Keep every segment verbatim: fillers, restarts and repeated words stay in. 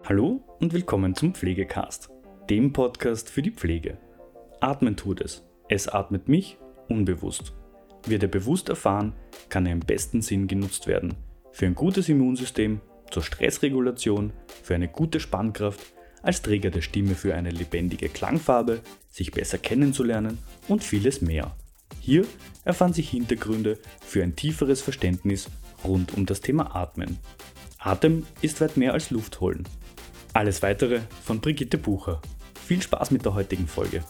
Hallo und willkommen zum Pflegecast, dem Podcast für die Pflege. Atmen tut es. Es atmet mich unbewusst. Wird er bewusst erfahren, kann er im besten Sinn genutzt werden. Für ein gutes Immunsystem, zur Stressregulation, für eine gute Spannkraft, als Träger der Stimme für eine lebendige Klangfarbe, sich besser kennenzulernen und vieles mehr. Hier erfahren Sie Hintergründe für ein tieferes Verständnis rund um das Thema Atmen. Atem ist weit mehr als Luft holen. Alles Weitere von Brigitte Bucher. Viel Spaß mit der heutigen Folge.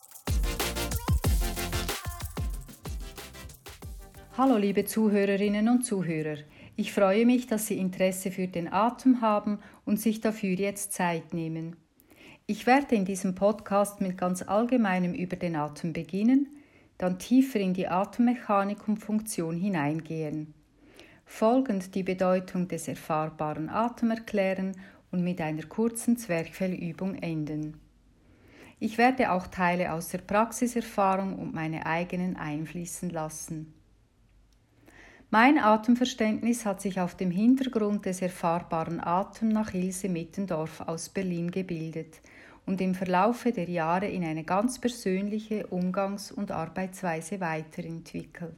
Hallo liebe Zuhörerinnen und Zuhörer. Ich freue mich, dass Sie Interesse für den Atem haben und sich dafür jetzt Zeit nehmen. Ich werde in diesem Podcast mit ganz Allgemeinem über den Atem beginnen, dann tiefer in die Atemmechanik und Funktion hineingehen. Folgend die Bedeutung des erfahrbaren Atem erklären und mit einer kurzen Zwerchfellübung enden. Ich werde auch Teile aus der Praxiserfahrung und meine eigenen einfließen lassen. Mein Atemverständnis hat sich auf dem Hintergrund des erfahrbaren Atems nach Ilse Mittendorf aus Berlin gebildet und im Verlaufe der Jahre in eine ganz persönliche Umgangs- und Arbeitsweise weiterentwickelt.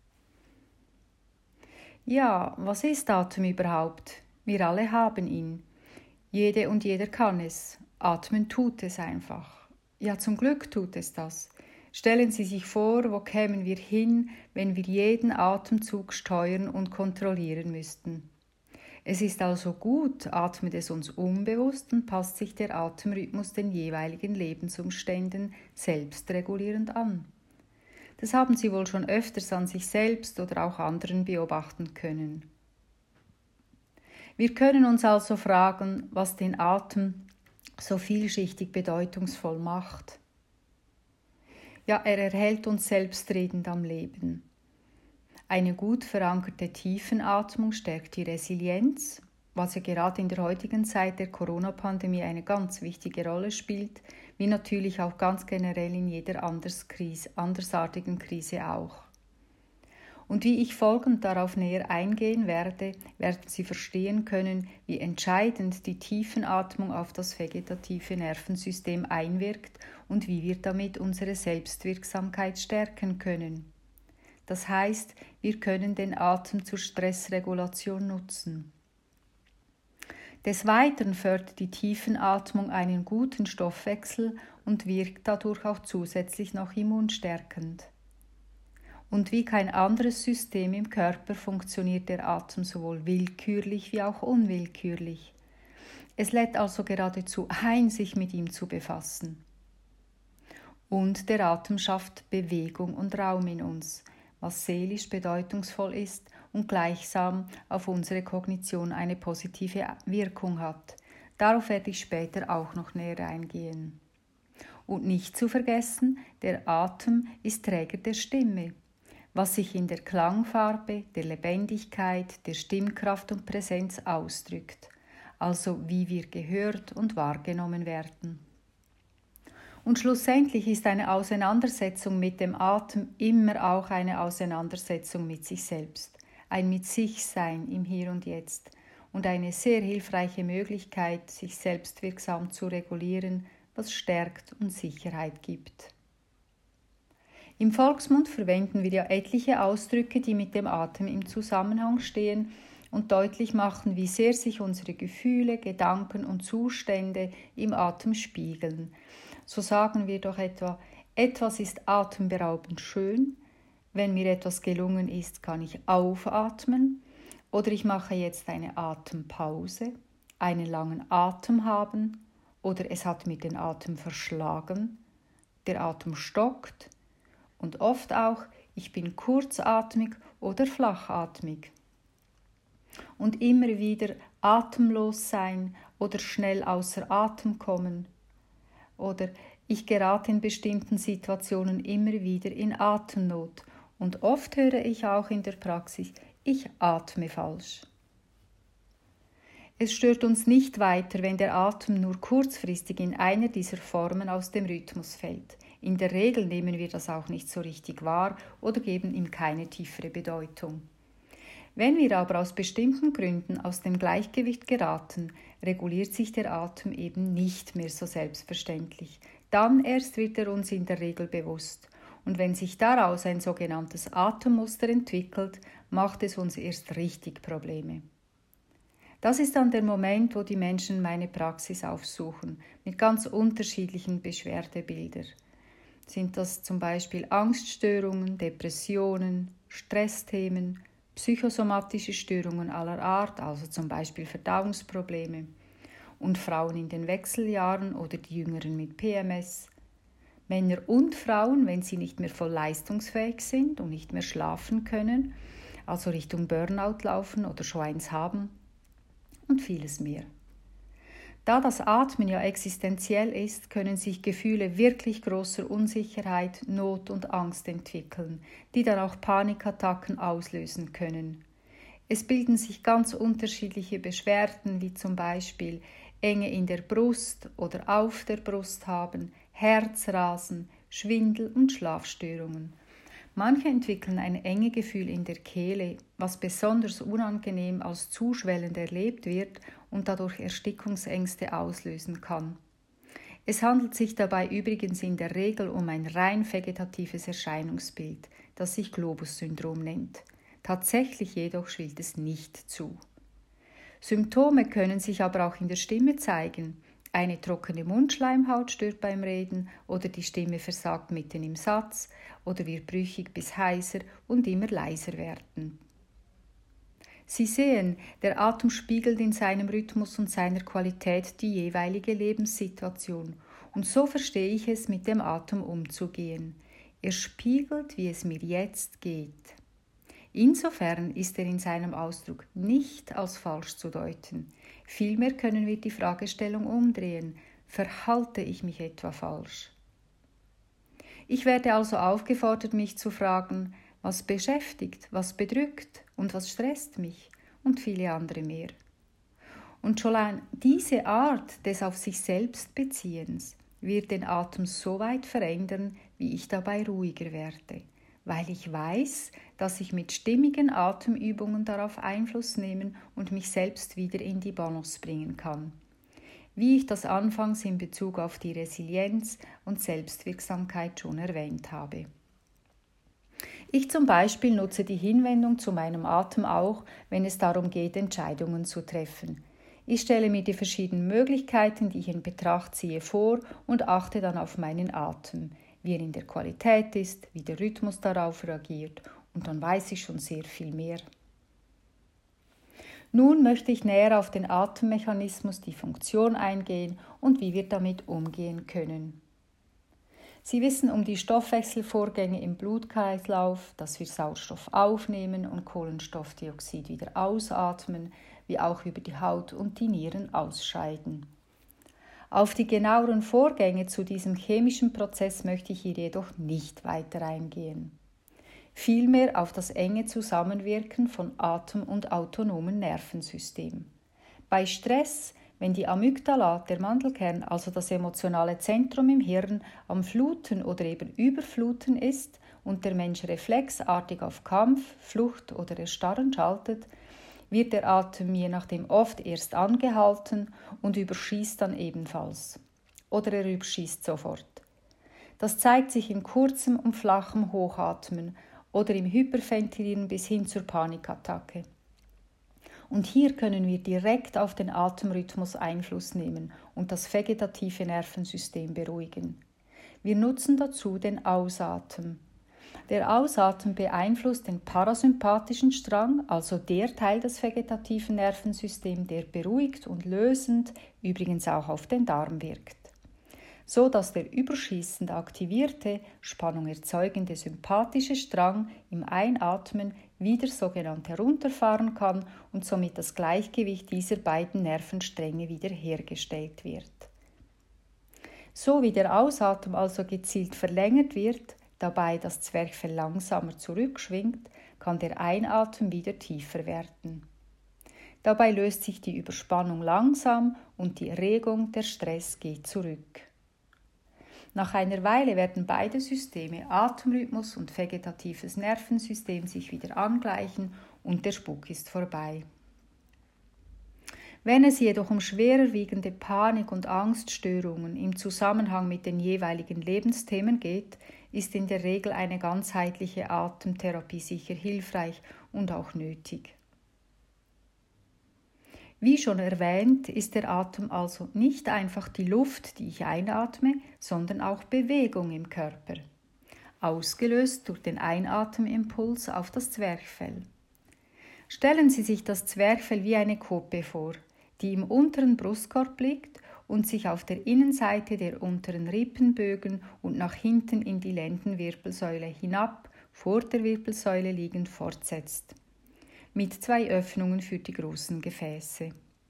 Ja, was ist Atem überhaupt? Wir alle haben ihn. Jede und jeder kann es. Atmen tut es einfach. Ja, zum Glück tut es das. Stellen Sie sich vor, wo kämen wir hin, wenn wir jeden Atemzug steuern und kontrollieren müssten. Es ist also gut, atmet es uns unbewusst und passt sich der Atemrhythmus den jeweiligen Lebensumständen selbstregulierend an. Das haben Sie wohl schon öfters an sich selbst oder auch anderen beobachten können. Wir können uns also fragen, was den Atem so vielschichtig bedeutungsvoll macht. Ja, er erhält uns selbstredend am Leben. Eine gut verankerte Tiefenatmung stärkt die Resilienz, was ja gerade in der heutigen Zeit der Corona-Pandemie eine ganz wichtige Rolle spielt, wie natürlich auch ganz generell in jeder andersartigen Krise auch. Und wie ich folgend darauf näher eingehen werde, werden Sie verstehen können, wie entscheidend die Tiefenatmung auf das vegetative Nervensystem einwirkt und wie wir damit unsere Selbstwirksamkeit stärken können. Das heißt, wir können den Atem zur Stressregulation nutzen. Des Weiteren fördert die Tiefenatmung einen guten Stoffwechsel und wirkt dadurch auch zusätzlich noch immunstärkend. Und wie kein anderes System im Körper funktioniert der Atem sowohl willkürlich wie auch unwillkürlich. Es lädt also geradezu ein, sich mit ihm zu befassen. Und der Atem schafft Bewegung und Raum in uns, was seelisch bedeutungsvoll ist und gleichsam auf unsere Kognition eine positive Wirkung hat. Darauf werde ich später auch noch näher eingehen. Und nicht zu vergessen, der Atem ist Träger der Stimme, was sich in der Klangfarbe, der Lebendigkeit, der Stimmkraft und Präsenz ausdrückt, also wie wir gehört und wahrgenommen werden. Und schlussendlich ist eine Auseinandersetzung mit dem Atem immer auch eine Auseinandersetzung mit sich selbst, ein Mit sich Sein im Hier und Jetzt und eine sehr hilfreiche Möglichkeit, sich selbstwirksam zu regulieren, was stärkt und Sicherheit gibt. Im Volksmund verwenden wir ja etliche Ausdrücke, die mit dem Atem im Zusammenhang stehen und deutlich machen, wie sehr sich unsere Gefühle, Gedanken und Zustände im Atem spiegeln. So sagen wir doch etwa, etwas ist atemberaubend schön, wenn mir etwas gelungen ist, kann ich aufatmen, oder ich mache jetzt eine Atempause, einen langen Atem haben, oder es hat mir den Atem verschlagen, der Atem stockt, und oft auch, ich bin kurzatmig oder flachatmig. Und immer wieder atemlos sein oder schnell außer Atem kommen. Oder ich gerate in bestimmten Situationen immer wieder in Atemnot. Und oft höre ich auch in der Praxis, ich atme falsch. Es stört uns nicht weiter, wenn der Atem nur kurzfristig in einer dieser Formen aus dem Rhythmus fällt. In der Regel nehmen wir das auch nicht so richtig wahr oder geben ihm keine tiefere Bedeutung. Wenn wir aber aus bestimmten Gründen aus dem Gleichgewicht geraten, reguliert sich der Atem eben nicht mehr so selbstverständlich. Dann erst wird er uns in der Regel bewusst. Und wenn sich daraus ein sogenanntes Atemmuster entwickelt, macht es uns erst richtig Probleme. Das ist dann der Moment, wo die Menschen meine Praxis aufsuchen, mit ganz unterschiedlichen Beschwerdebildern. Sind das zum Beispiel Angststörungen, Depressionen, Stressthemen, psychosomatische Störungen aller Art, also zum Beispiel Verdauungsprobleme, und Frauen in den Wechseljahren oder die Jüngeren mit P M S, Männer und Frauen, wenn sie nicht mehr voll leistungsfähig sind und nicht mehr schlafen können, also Richtung Burnout laufen oder schon eins haben, und vieles mehr. Da das Atmen ja existenziell ist, können sich Gefühle wirklich großer Unsicherheit, Not und Angst entwickeln, die dann auch Panikattacken auslösen können. Es bilden sich ganz unterschiedliche Beschwerden, wie zum Beispiel Enge in der Brust oder auf der Brust haben, Herzrasen, Schwindel und Schlafstörungen. Manche entwickeln ein enge Gefühl in der Kehle, was besonders unangenehm als zuschwellend erlebt wird und dadurch Erstickungsängste auslösen kann. Es handelt sich dabei übrigens in der Regel um ein rein vegetatives Erscheinungsbild, das sich Globus-Syndrom nennt. Tatsächlich jedoch schwillt es nicht zu. Symptome können sich aber auch in der Stimme zeigen. Eine trockene Mundschleimhaut stört beim Reden oder die Stimme versagt mitten im Satz oder wird brüchig bis heiser und immer leiser werden. Sie sehen, der Atem spiegelt in seinem Rhythmus und seiner Qualität die jeweilige Lebenssituation und so verstehe ich es, mit dem Atem umzugehen. Er spiegelt, wie es mir jetzt geht. Insofern ist er in seinem Ausdruck nicht als falsch zu deuten. Vielmehr können wir die Fragestellung umdrehen: Verhalte ich mich etwa falsch? Ich werde also aufgefordert, mich zu fragen, was beschäftigt, was bedrückt und was stresst mich und viele andere mehr. Und schon allein diese Art des auf sich selbst Beziehens wird den Atem so weit verändern, wie ich dabei ruhiger werde, weil ich weiß, dass ich mit stimmigen Atemübungen darauf Einfluss nehmen und mich selbst wieder in die Balance bringen kann. Wie ich das anfangs in Bezug auf die Resilienz und Selbstwirksamkeit schon erwähnt habe. Ich zum Beispiel nutze die Hinwendung zu meinem Atem auch, wenn es darum geht, Entscheidungen zu treffen. Ich stelle mir die verschiedenen Möglichkeiten, die ich in Betracht ziehe, vor und achte dann auf meinen Atem, wie er in der Qualität ist, wie der Rhythmus darauf reagiert, und dann weiß ich schon sehr viel mehr. Nun möchte ich näher auf den Atemmechanismus, die Funktion eingehen und wie wir damit umgehen können. Sie wissen um die Stoffwechselvorgänge im Blutkreislauf, dass wir Sauerstoff aufnehmen und Kohlenstoffdioxid wieder ausatmen, wie auch über die Haut und die Nieren ausscheiden. Auf die genaueren Vorgänge zu diesem chemischen Prozess möchte ich hier jedoch nicht weiter eingehen. Vielmehr auf das enge Zusammenwirken von Atem- und autonomen Nervensystem. Bei Stress, wenn die Amygdala, der Mandelkern, also das emotionale Zentrum im Hirn, am Fluten oder eben Überfluten ist und der Mensch reflexartig auf Kampf, Flucht oder Erstarren schaltet, wird der Atem je nachdem oft erst angehalten und überschießt dann ebenfalls. Oder er überschießt sofort. Das zeigt sich in kurzem und flachem Hochatmen oder im Hyperventilieren bis hin zur Panikattacke. Und hier können wir direkt auf den Atemrhythmus Einfluss nehmen und das vegetative Nervensystem beruhigen. Wir nutzen dazu den Ausatmen. Der Ausatmen beeinflusst den parasympathischen Strang, also der Teil des vegetativen Nervensystems, der beruhigt und lösend, übrigens auch auf den Darm wirkt. So dass der überschießend aktivierte, Spannung erzeugende sympathische Strang im Einatmen wieder sogenannt herunterfahren kann und somit das Gleichgewicht dieser beiden Nervenstränge wieder hergestellt wird. So wie der Ausatmen also gezielt verlängert wird, dabei das Zwerchfell langsamer zurückschwingt, kann der Einatmen wieder tiefer werden. Dabei löst sich die Überspannung langsam und die Erregung, der Stress geht zurück. Nach einer Weile werden beide Systeme, Atemrhythmus und vegetatives Nervensystem, sich wieder angleichen und der Spuk ist vorbei. Wenn es jedoch um schwerer wiegende Panik- und Angststörungen im Zusammenhang mit den jeweiligen Lebensthemen geht, ist in der Regel eine ganzheitliche Atemtherapie sicher hilfreich und auch nötig. Wie schon erwähnt, ist der Atem also nicht einfach die Luft, die ich einatme, sondern auch Bewegung im Körper, ausgelöst durch den Einatemimpuls auf das Zwerchfell. Stellen Sie sich das Zwerchfell wie eine Kuppe vor, die im unteren Brustkorb liegt und sich auf der Innenseite der unteren Rippenbögen und nach hinten in die Lendenwirbelsäule hinab, vor der Wirbelsäule liegend, fortsetzt, mit zwei Öffnungen für die großen Gefäße.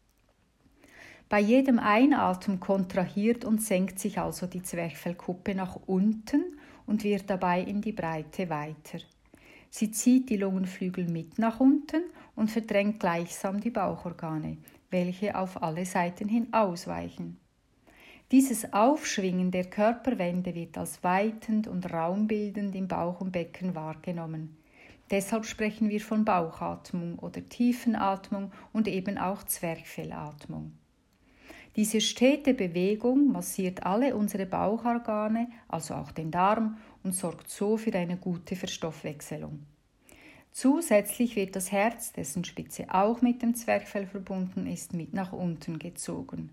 Bei jedem Einatmen kontrahiert und senkt sich also die Zwerchfellkuppe nach unten und wird dabei in die Breite weiter. Sie zieht die Lungenflügel mit nach unten und verdrängt gleichsam die Bauchorgane, welche auf alle Seiten hin ausweichen. Dieses Aufschwingen der Körperwände wird als weitend und raumbildend im Bauch und Becken wahrgenommen. Deshalb sprechen wir von Bauchatmung oder Tiefenatmung und eben auch Zwerchfellatmung. Diese stete Bewegung massiert alle unsere Bauchorgane, also auch den Darm, und sorgt so für eine gute Verstoffwechselung. Zusätzlich wird das Herz, dessen Spitze auch mit dem Zwerchfell verbunden ist, mit nach unten gezogen.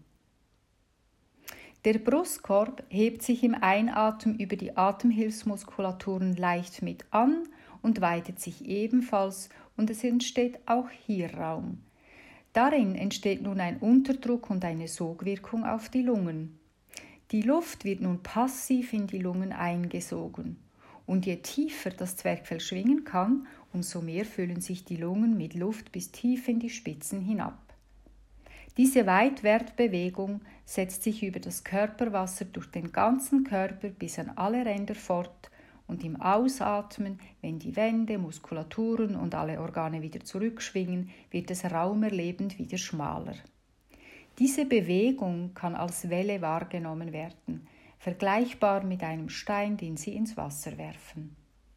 Der Brustkorb hebt sich im Einatmen über die Atemhilfsmuskulaturen leicht mit an und weitet sich ebenfalls und es entsteht auch hier Raum. Darin entsteht nun ein Unterdruck und eine Sogwirkung auf die Lungen. Die Luft wird nun passiv in die Lungen eingesogen. Und je tiefer das Zwerchfell schwingen kann, umso mehr füllen sich die Lungen mit Luft bis tief in die Spitzen hinab. Diese Weitwertbewegung setzt sich über das Körperwasser durch den ganzen Körper bis an alle Ränder fort und im Ausatmen, wenn die Wände, Muskulaturen und alle Organe wieder zurückschwingen, wird es raumerlebend wieder schmaler. Diese Bewegung kann als Welle wahrgenommen werden, vergleichbar mit einem Stein, den Sie ins Wasser werfen.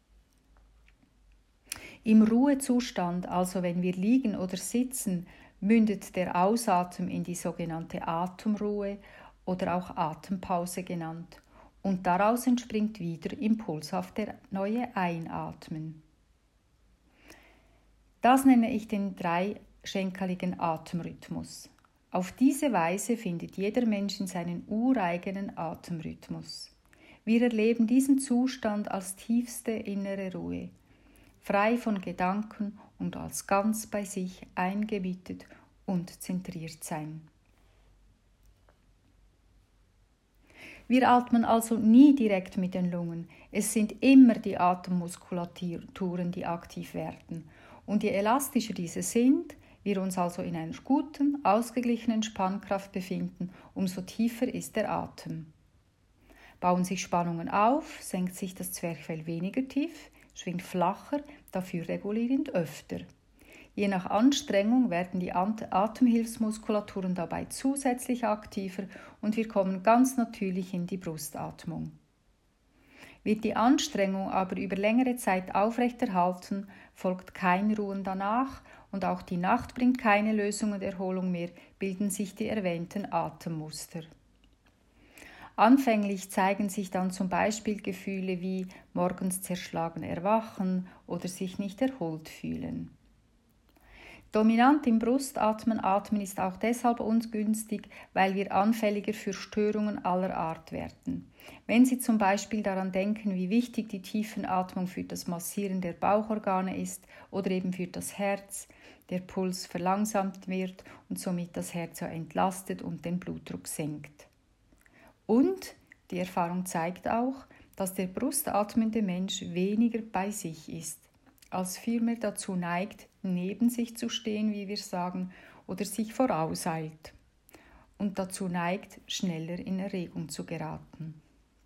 Im Ruhezustand, also wenn wir liegen oder sitzen, mündet der Ausatmen in die sogenannte Atemruhe oder auch Atempause genannt und daraus entspringt wieder impulshaft der neue Einatmen. Das nenne ich den dreischenkeligen Atemrhythmus. Auf diese Weise findet jeder Mensch in seinen ureigenen Atemrhythmus. Wir erleben diesen Zustand als tiefste innere Ruhe, frei von Gedanken und als ganz bei sich eingebettet und zentriert sein. Wir atmen also nie direkt mit den Lungen. Es sind immer die Atemmuskulaturen, die aktiv werden. Und je elastischer diese sind, wir uns also in einer guten, ausgeglichenen Spannkraft befinden, umso tiefer ist der Atem. Bauen sich Spannungen auf, senkt sich das Zwerchfell weniger tief, schwingt flacher, dafür regulierend öfter. Je nach Anstrengung werden die Atemhilfsmuskulaturen dabei zusätzlich aktiver und wir kommen ganz natürlich in die Brustatmung. Wird die Anstrengung aber über längere Zeit aufrechterhalten, folgt kein Ruhen danach und auch die Nacht bringt keine Lösung und Erholung mehr, bilden sich die erwähnten Atemmuster. Anfänglich zeigen sich dann zum Beispiel Gefühle wie morgens zerschlagen erwachen oder sich nicht erholt fühlen. Dominant im Brustatmen atmen ist auch deshalb ungünstig, weil wir anfälliger für Störungen aller Art werden. Wenn Sie zum Beispiel daran denken, wie wichtig die Tiefenatmung für das Massieren der Bauchorgane ist oder eben für das Herz, der Puls verlangsamt wird und somit das Herz entlastet und den Blutdruck senkt. Und die Erfahrung zeigt auch, dass der brustatmende Mensch weniger bei sich ist, als vielmehr dazu neigt, neben sich zu stehen, wie wir sagen, oder sich vorauseilt und dazu neigt, schneller in Erregung zu geraten.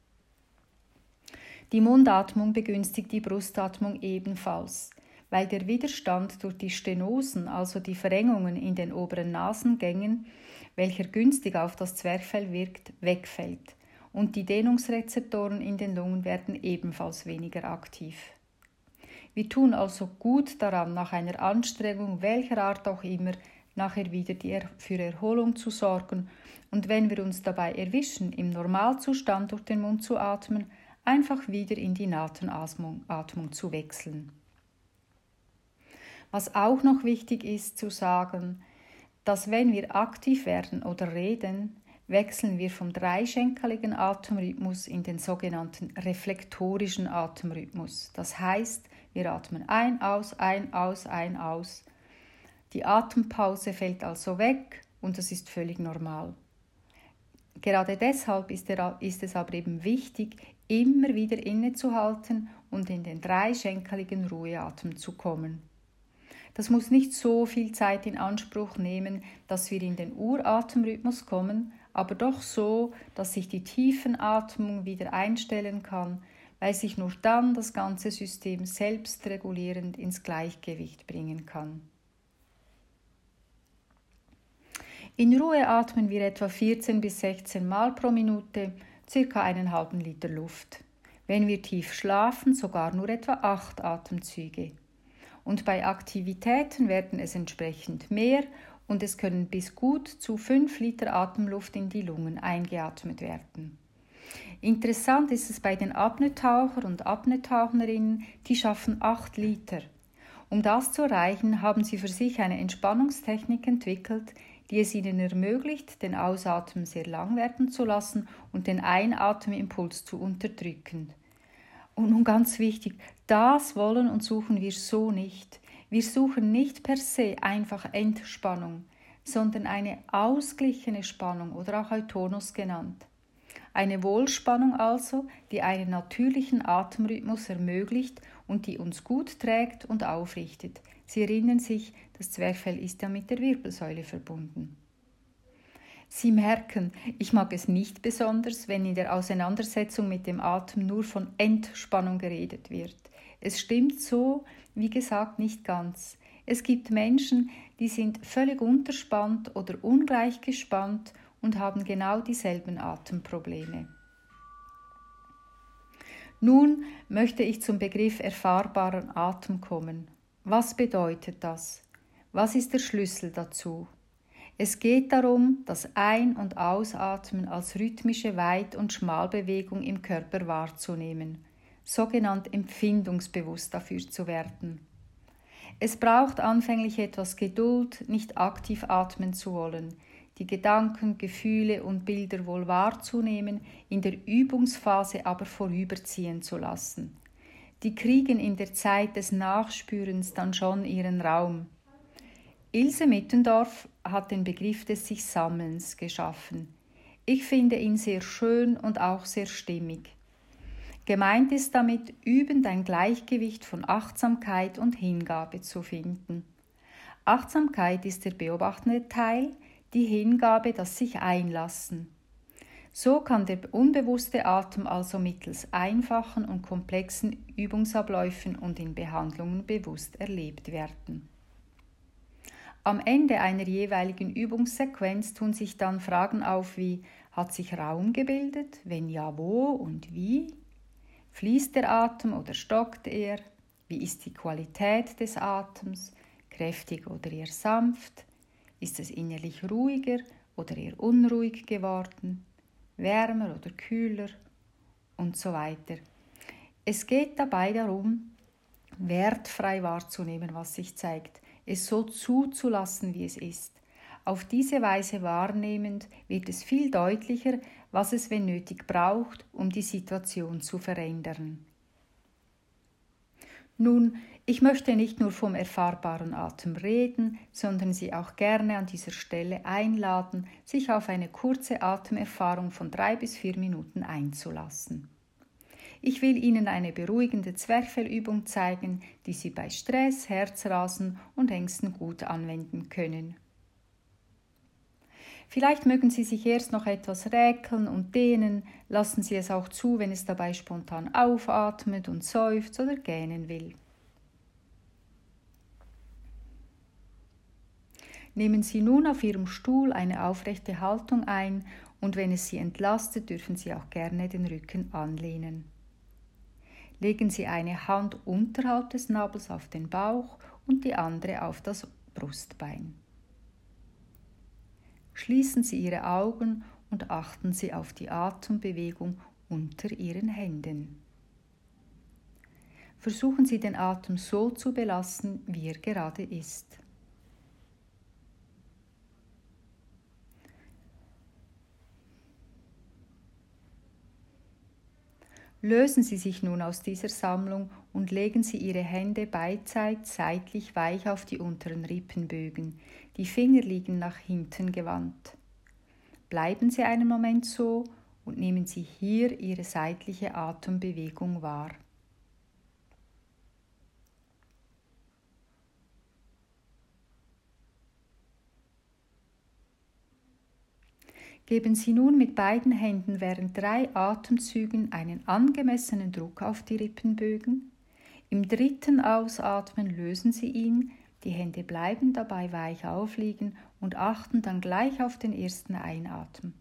Die Mundatmung begünstigt die Brustatmung ebenfalls, weil der Widerstand durch die Stenosen, also die Verengungen in den oberen Nasengängen, welcher günstig auf das Zwerchfell wirkt, wegfällt und die Dehnungsrezeptoren in den Lungen werden ebenfalls weniger aktiv. Wir tun also gut daran, nach einer Anstrengung, welcher Art auch immer, nachher wieder für Erholung zu sorgen und wenn wir uns dabei erwischen, im Normalzustand durch den Mund zu atmen, einfach wieder in die Nasenatmung Atmung zu wechseln. Was auch noch wichtig ist zu sagen, dass wenn wir aktiv werden oder reden, wechseln wir vom dreischenkeligen Atemrhythmus in den sogenannten reflektorischen Atemrhythmus. Das heißt, wir atmen ein, aus, ein, aus, ein, aus. Die Atempause fällt also weg und das ist völlig normal. Gerade deshalb ist, der, ist es aber eben wichtig, immer wieder innezuhalten und in den dreischenkeligen Ruheatem zu kommen. Das muss nicht so viel Zeit in Anspruch nehmen, dass wir in den Uratemrhythmus kommen, aber doch so, dass sich die Tiefenatmung wieder einstellen kann, weil sich nur dann das ganze System selbstregulierend ins Gleichgewicht bringen kann. In Ruhe atmen wir etwa vierzehn bis sechzehn Mal pro Minute, circa einen halben Liter Luft. Wenn wir tief schlafen, sogar nur etwa acht Atemzüge. Und bei Aktivitäten werden es entsprechend mehr und es können bis gut zu fünf Liter Atemluft in die Lungen eingeatmet werden. Interessant ist es bei den Apnoetaucher und Apnoetaucherinnen, die schaffen acht Liter. Um das zu erreichen, haben sie für sich eine Entspannungstechnik entwickelt, die es ihnen ermöglicht, den Ausatmen sehr lang werden zu lassen und den Einatemimpuls zu unterdrücken. Und nun ganz wichtig, das wollen und suchen wir so nicht. Wir suchen nicht per se einfach Entspannung, sondern eine ausgeglichene Spannung oder auch Eutonus genannt. Eine Wohlspannung also, die einen natürlichen Atemrhythmus ermöglicht und die uns gut trägt und aufrichtet. Sie erinnern sich, das Zwerchfell ist ja mit der Wirbelsäule verbunden. Sie merken, ich mag es nicht besonders, wenn in der Auseinandersetzung mit dem Atem nur von Entspannung geredet wird. Es stimmt so, wie gesagt, nicht ganz. Es gibt Menschen, die sind völlig unterspannt oder ungleich gespannt und haben genau dieselben Atemprobleme. Nun möchte ich zum Begriff erfahrbaren Atem kommen. Was bedeutet das? Was ist der Schlüssel dazu? Es geht darum, das Ein- und Ausatmen als rhythmische Weit- und Schmalbewegung im Körper wahrzunehmen, sogenannt empfindungsbewusst dafür zu werden. Es braucht anfänglich etwas Geduld, nicht aktiv atmen zu wollen, die Gedanken, Gefühle und Bilder wohl wahrzunehmen, in der Übungsphase aber vorüberziehen zu lassen. Die kriegen in der Zeit des Nachspürens dann schon ihren Raum. Ilse Mittendorf hat den Begriff des Sich-Sammelns geschaffen. Ich finde ihn sehr schön und auch sehr stimmig. Gemeint ist damit, übend ein Gleichgewicht von Achtsamkeit und Hingabe zu finden. Achtsamkeit ist der beobachtende Teil, die Hingabe das sich einlassen. So kann der unbewusste Atem also mittels einfachen und komplexen Übungsabläufen und in Behandlungen bewusst erlebt werden. Am Ende einer jeweiligen Übungssequenz tun sich dann Fragen auf wie: Hat sich Raum gebildet? Wenn ja, wo und wie? Fließt der Atem oder stockt er? Wie ist die Qualität des Atems? Kräftig oder eher sanft? Ist es innerlich ruhiger oder eher unruhig geworden? Wärmer oder kühler? Und so weiter. Es geht dabei darum, wertfrei wahrzunehmen, was sich zeigt, es so zuzulassen, wie es ist. Auf diese Weise wahrnehmend wird es viel deutlicher, was es wenn nötig braucht, um die Situation zu verändern. Nun, ich möchte nicht nur vom erfahrbaren Atem reden, sondern Sie auch gerne an dieser Stelle einladen, sich auf eine kurze Atemerfahrung von drei bis vier Minuten einzulassen. Ich will Ihnen eine beruhigende Zwerchfellübung zeigen, die Sie bei Stress, Herzrasen und Ängsten gut anwenden können. Vielleicht mögen Sie sich erst noch etwas räkeln und dehnen, lassen Sie es auch zu, wenn es dabei spontan aufatmet und seufzt oder gähnen will. Nehmen Sie nun auf Ihrem Stuhl eine aufrechte Haltung ein und wenn es Sie entlastet, dürfen Sie auch gerne den Rücken anlehnen. Legen Sie eine Hand unterhalb des Nabels auf den Bauch und die andere auf das Brustbein. Schließen Sie Ihre Augen und achten Sie auf die Atembewegung unter Ihren Händen. Versuchen Sie den Atem so zu belassen, wie er gerade ist. Lösen Sie sich nun aus dieser Sammlung und legen Sie Ihre Hände beidseits seitlich weich auf die unteren Rippenbögen. Die Finger liegen nach hinten gewandt. Bleiben Sie einen Moment so und nehmen Sie hier Ihre seitliche Atembewegung wahr. Geben Sie nun mit beiden Händen während drei Atemzügen einen angemessenen Druck auf die Rippenbögen. Im dritten Ausatmen lösen Sie ihn, die Hände bleiben dabei weich aufliegen und achten dann gleich auf den ersten Einatmen.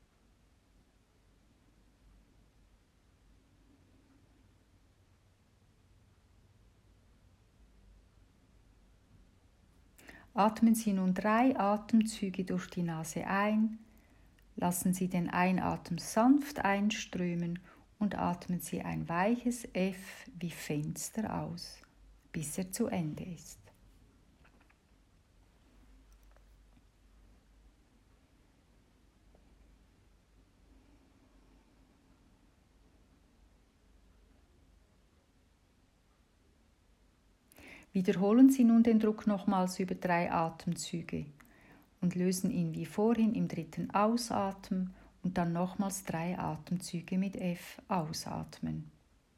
Atmen Sie nun drei Atemzüge durch die Nase ein. Lassen Sie den Einatmen sanft einströmen und atmen Sie ein weiches F wie Fenster aus, bis er zu Ende ist. Wiederholen Sie nun den Druck nochmals über drei Atemzüge und lösen ihn wie vorhin im dritten Ausatmen und dann nochmals drei Atemzüge mit F ausatmen.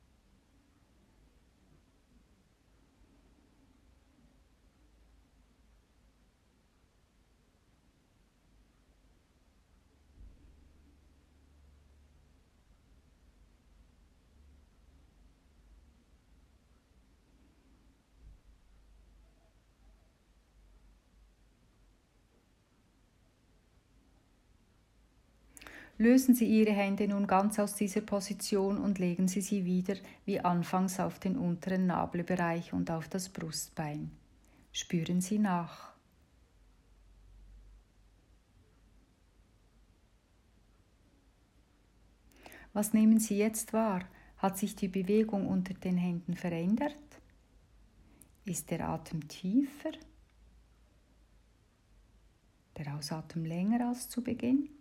Lösen Sie Ihre Hände nun ganz aus dieser Position und legen Sie sie wieder wie anfangs auf den unteren Nabelbereich und auf das Brustbein. Spüren Sie nach. Was nehmen Sie jetzt wahr? Hat sich die Bewegung unter den Händen verändert? Ist der Atem tiefer? Der Ausatmen länger als zu Beginn?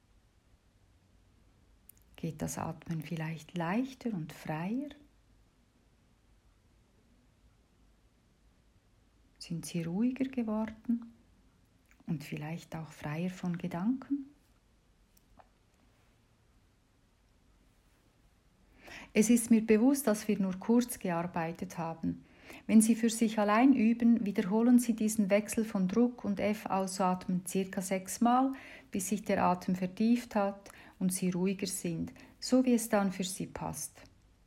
Geht das Atmen vielleicht leichter und freier? Sind Sie ruhiger geworden und vielleicht auch freier von Gedanken? Es ist mir bewusst, dass wir nur kurz gearbeitet haben. Wenn Sie für sich allein üben, wiederholen Sie diesen Wechsel von Druck und F-Ausatmen circa sechsmal, bis sich der Atem vertieft hat und Sie ruhiger sind, so wie es dann für Sie passt.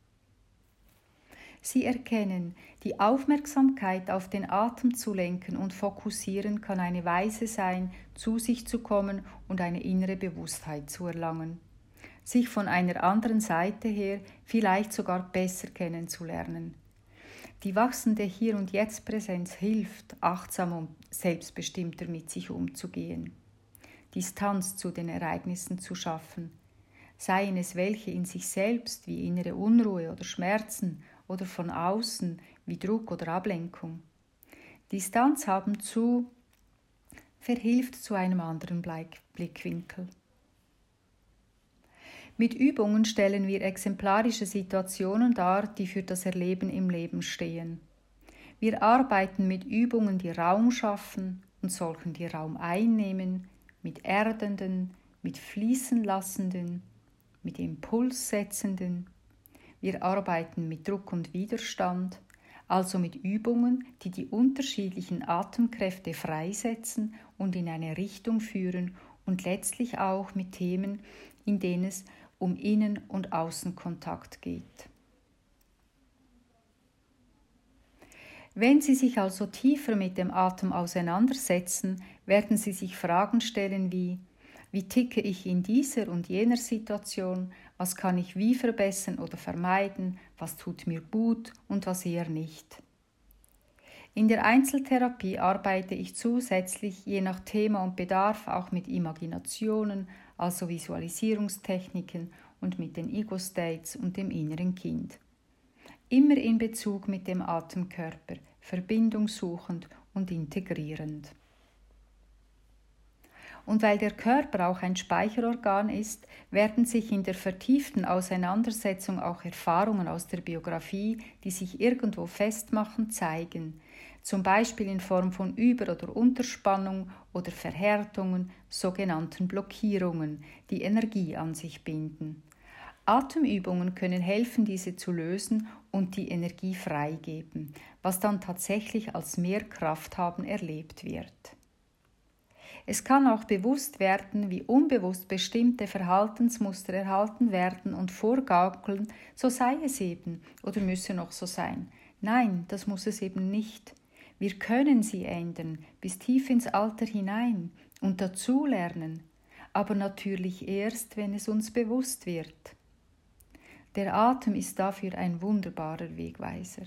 Sie erkennen, die Aufmerksamkeit auf den Atem zu lenken und fokussieren kann eine Weise sein, zu sich zu kommen und eine innere Bewusstheit zu erlangen, sich von einer anderen Seite her vielleicht sogar besser kennenzulernen. Die wachsende Hier- und Jetzt-Präsenz hilft, achtsam und selbstbestimmter mit sich umzugehen, Distanz zu den Ereignissen zu schaffen, seien es welche in sich selbst wie innere Unruhe oder Schmerzen oder von außen wie Druck oder Ablenkung. Distanz haben zu verhilft zu einem anderen Blickwinkel. Mit Übungen stellen wir exemplarische Situationen dar, die für das Erleben im Leben stehen. Wir arbeiten mit Übungen, die Raum schaffen und solchen, die Raum einnehmen, mit erdenden, mit fließen lassenden, mit Impuls setzenden. Wir arbeiten mit Druck und Widerstand, also mit Übungen, die die unterschiedlichen Atemkräfte freisetzen und in eine Richtung führen und letztlich auch mit Themen, in denen es um Innen- und Außenkontakt geht. Wenn Sie sich also tiefer mit dem Atem auseinandersetzen, werden Sie sich Fragen stellen wie: Wie ticke ich in dieser und jener Situation? Was kann ich wie verbessern oder vermeiden? Was tut mir gut und was eher nicht? In der Einzeltherapie arbeite ich zusätzlich je nach Thema und Bedarf auch mit Imaginationen, also Visualisierungstechniken und mit den Ego-States und dem inneren Kind. Immer in Bezug mit dem Atemkörper, verbindungssuchend und integrierend. Und weil der Körper auch ein Speicherorgan ist, werden sich in der vertieften Auseinandersetzung auch Erfahrungen aus der Biografie, die sich irgendwo festmachen, zeigen. Zum Beispiel in Form von Über- oder Unterspannung oder Verhärtungen, sogenannten Blockierungen, die Energie an sich binden. Atemübungen können helfen, diese zu lösen und die Energie freigeben, was dann tatsächlich als mehr Kraft haben erlebt wird. Es kann auch bewusst werden, wie unbewusst bestimmte Verhaltensmuster erhalten werden und vorgaukeln, so sei es eben oder müsse noch so sein. Nein, das muss es eben nicht. Wir können sie ändern, bis tief ins Alter hinein und dazulernen, aber natürlich erst, wenn es uns bewusst wird. Der Atem ist dafür ein wunderbarer Wegweiser.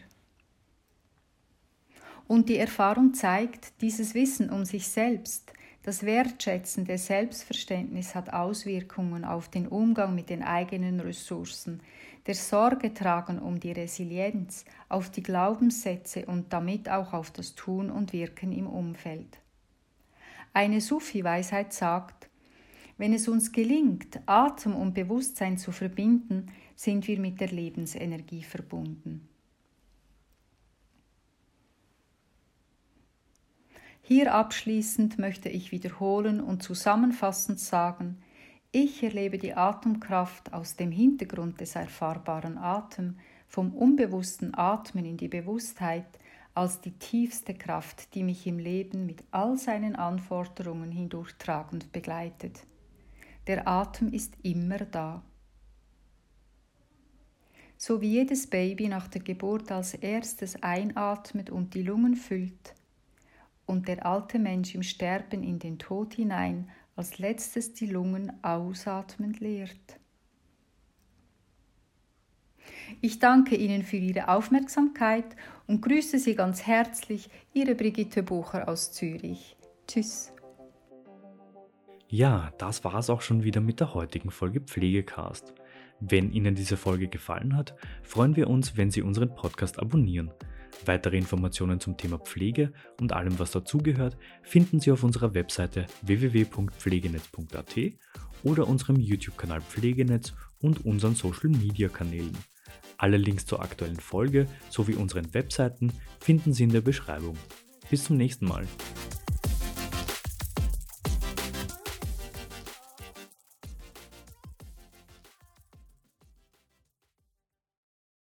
Und die Erfahrung zeigt, dieses Wissen um sich selbst, das wertschätzende Selbstverständnis hat Auswirkungen auf den Umgang mit den eigenen Ressourcen, der Sorge tragen um die Resilienz, auf die Glaubenssätze und damit auch auf das Tun und Wirken im Umfeld. Eine Sufi-Weisheit sagt, wenn es uns gelingt, Atem und Bewusstsein zu verbinden, sind wir mit der Lebensenergie verbunden. Hier abschließend möchte ich wiederholen und zusammenfassend sagen, ich erlebe die Atemkraft aus dem Hintergrund des erfahrbaren Atem, vom unbewussten Atmen in die Bewusstheit, als die tiefste Kraft, die mich im Leben mit all seinen Anforderungen hindurchtragend begleitet. Der Atem ist immer da. So wie jedes Baby nach der Geburt als erstes einatmet und die Lungen füllt, und der alte Mensch im Sterben in den Tod hinein als letztes die Lungen ausatmend leert. Ich danke Ihnen für Ihre Aufmerksamkeit und grüße Sie ganz herzlich, Ihre Brigitte Bucher aus Zürich. Tschüss. Ja, das war's auch schon wieder mit der heutigen Folge Pflegecast. Wenn Ihnen diese Folge gefallen hat, freuen wir uns, wenn Sie unseren Podcast abonnieren. Weitere Informationen zum Thema Pflege und allem, was dazugehört, finden Sie auf unserer Webseite w w w punkt pflegenetz punkt a t oder unserem YouTube-Kanal Pflegenetz und unseren Social-Media-Kanälen. Alle Links zur aktuellen Folge sowie unseren Webseiten finden Sie in der Beschreibung. Bis zum nächsten Mal.